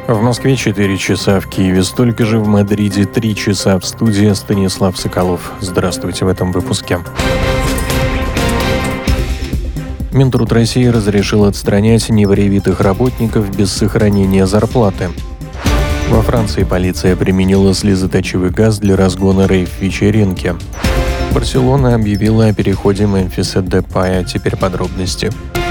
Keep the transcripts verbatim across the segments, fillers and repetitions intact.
В Москве четыре часа, в Киеве столько же, в Мадриде три часа. В студии Станислав Соколов. Здравствуйте в этом выпуске. Минтруд России разрешил отстранять непривитых работников без сохранения зарплаты. Во Франции полиция применила слезоточивый газ для разгона рейв-вечеринки. Барселона объявила о переходе Мемфиса Депая. Теперь подробности.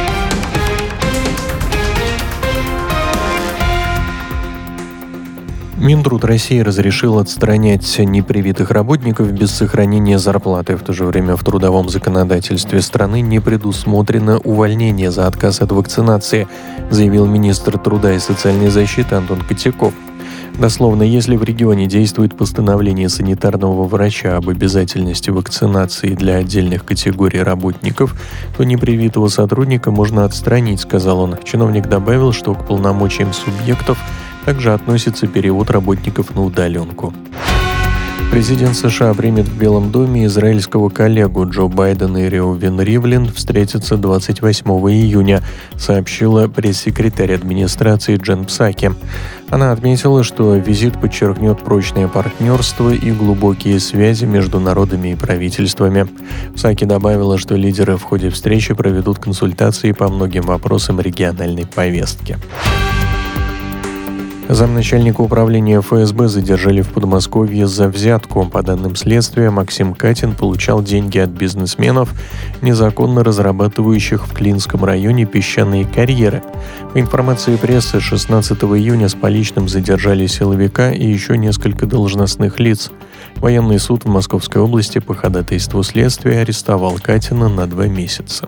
Минтруд России разрешил отстранять непривитых работников без сохранения зарплаты. В то же время в трудовом законодательстве страны не предусмотрено увольнение за отказ от вакцинации, заявил министр труда и социальной защиты Антон Котяков. Дословно, если в регионе действует постановление санитарного врача об обязательности вакцинации для отдельных категорий работников, то непривитого сотрудника можно отстранить, сказал он. Чиновник добавил, что к полномочиям субъектов также относится перевод работников на удаленку. Президент США примет в Белом доме израильского коллегу. Джо Байден и Реувен Ривлин встретятся двадцать восьмого июня, сообщила пресс-секретарь администрации Джен Псаки. Она отметила, что визит подчеркнет прочное партнерство и глубокие связи между народами и правительствами. Псаки добавила, что лидеры в ходе встречи проведут консультации по многим вопросам региональной повестки. Замначальника управления эф эс бэ задержали в Подмосковье за взятку. По данным следствия, Максим Катин получал деньги от бизнесменов, незаконно разрабатывающих в Клинском районе песчаные карьеры. По информации прессы, шестнадцатого июня с поличным задержали силовика и еще несколько должностных лиц. Военный суд в Московской области по ходатайству следствия арестовал Катина на два месяца.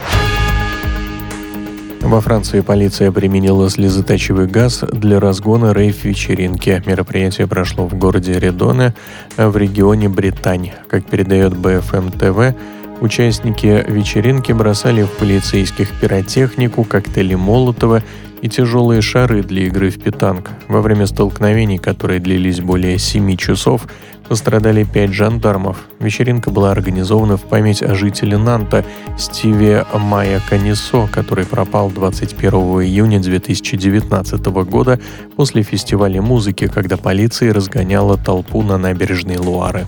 Во Франции полиция применила слезоточивый газ для разгона рейв-вечеринки. Мероприятие прошло в городе Редоне в регионе Британь. Как передает бэ эф эм тэ вэ, участники вечеринки бросали в полицейских пиротехнику, коктейли Молотова и тяжелые шары для игры в петанг. Во время столкновений, которые длились более семи часов, пострадали пять жандармов. Вечеринка была организована в память о жителе Нанта Стиве Майя Канисо, который пропал двадцать первого июня две тысячи девятнадцатого года после фестиваля музыки, когда полиция разгоняла толпу на набережной Луары.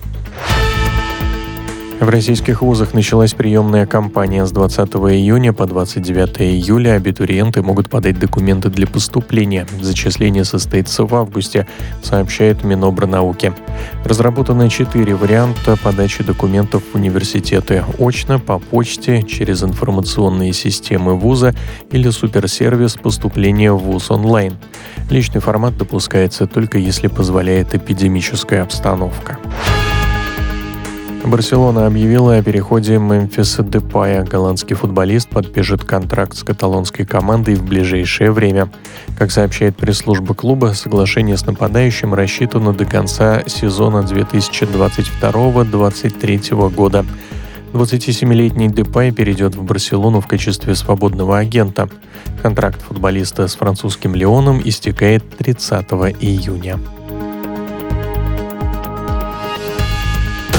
В российских вузах началась приемная кампания. С двадцатого июня по двадцать девятого июля абитуриенты могут подать документы для поступления. Зачисление состоится в августе, сообщает Минобрнауки. Разработано четыре варианта подачи документов в университеты: очно, по почте, через информационные системы вуза или суперсервис поступления в вуз онлайн. Личный формат допускается только если позволяет эпидемическая обстановка. Барселона объявила о переходе Мемфиса Депая. Голландский футболист подпишет контракт с каталонской командой в ближайшее время. Как сообщает пресс-служба клуба, соглашение с нападающим рассчитано до конца сезона две тысячи двадцать второго — двадцать третьего года. двадцатисемилетний Депай перейдет в Барселону в качестве свободного агента. Контракт футболиста с французским Лионом истекает тридцатого июня.